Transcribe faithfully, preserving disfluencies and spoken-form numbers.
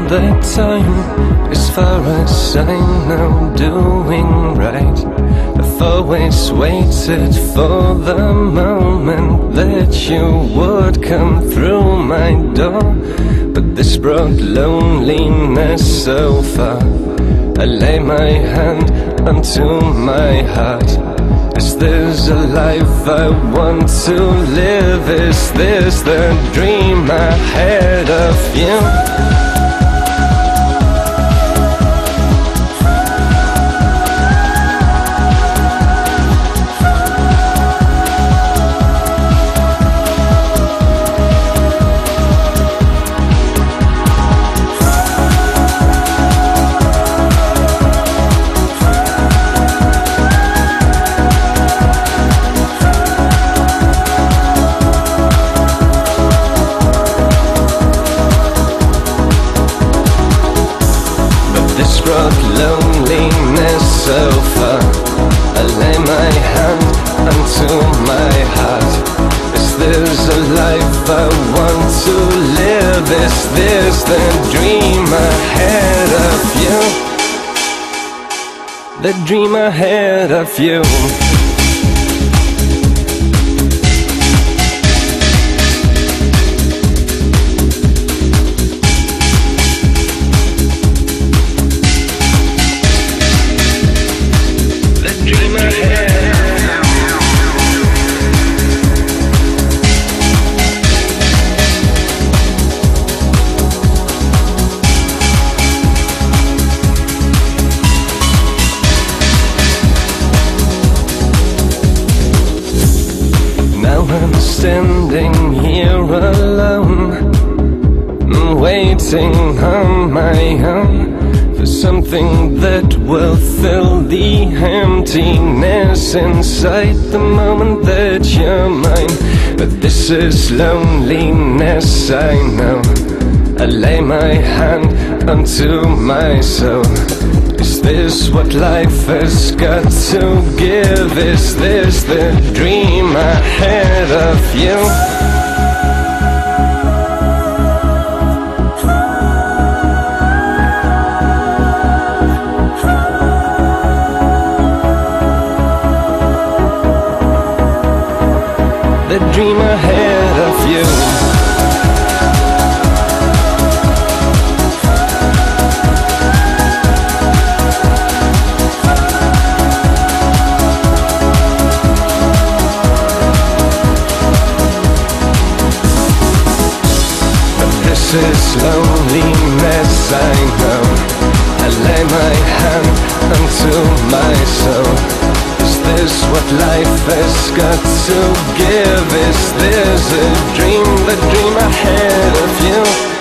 the time, as far as I know, doing right. I've always waited for the moment that you would come through my door, but this brought loneliness so far. I lay my hand onto my heart. Is this a life I want to live? Is this the dream I had of you? This brought loneliness so far. I lay my hand onto my heart. Is this a life I want to live? Is this the dream I had of you? The dream I had of you. I'm standing here alone, waiting on my own for something that will fill the emptiness inside the moment that you're mine. But this is loneliness, I know. I lay my hand onto my soul. Is this what life has got to give? Is this the dream I had of you? The dream I had of you. This is loneliness, I know. I lay my hand onto my soul. Is this what life has got to give? Is this a dream, the dream I had of you?